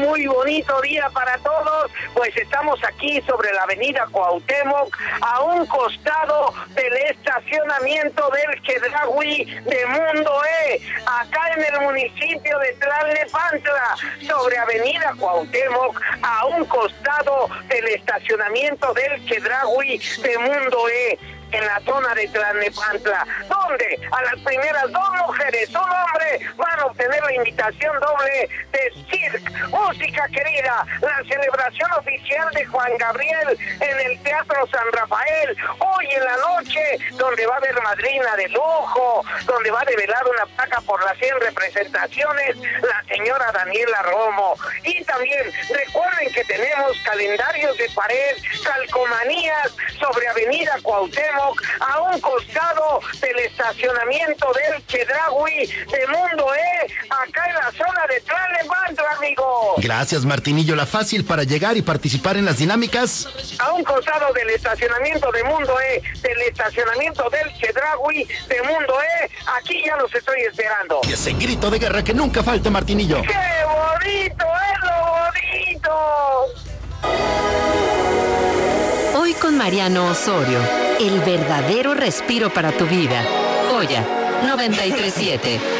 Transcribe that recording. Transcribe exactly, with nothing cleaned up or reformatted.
muy bonito día para todos, pues estamos aquí sobre la avenida Cuauhtémoc, a un costado del estacionamiento del Chedraui de Mundo E, acá en el municipio de Tlalnepantla, sobre avenida Cuauhtémoc, a un costado del estacionamiento del Chedraui de Mundo E, en la zona de Tlalnepantla, donde a las primeras dos mujeres, un hombre, van a obtener la invitación doble de Cirque, música querida, la celebración oficial de Juan Gabriel en el Teatro San Rafael, hoy en la noche, donde va a haber madrina de lujo, donde va a develar una placa por las cien representaciones, la señora Daniela Romo. Y también recuerden que tenemos calendarios de pared, calcomanías sobre avenida Cuauhtémoc, a un costado del estacionamiento del Chedraui de Mundo E, acá en la zona de Tlalnepantla, amigo. Gracias, Martinillo. La fácil para llegar y participar en las dinámicas. A un costado del estacionamiento de Mundo E, del estacionamiento del Chedraui de Mundo E, aquí ya los estoy esperando. Y ese grito de guerra que nunca falte, Martinillo. ¡Qué bonito es lo bonito! Hoy con Mariano Osorio, el verdadero respiro para tu vida. Joya noventa y tres punto siete.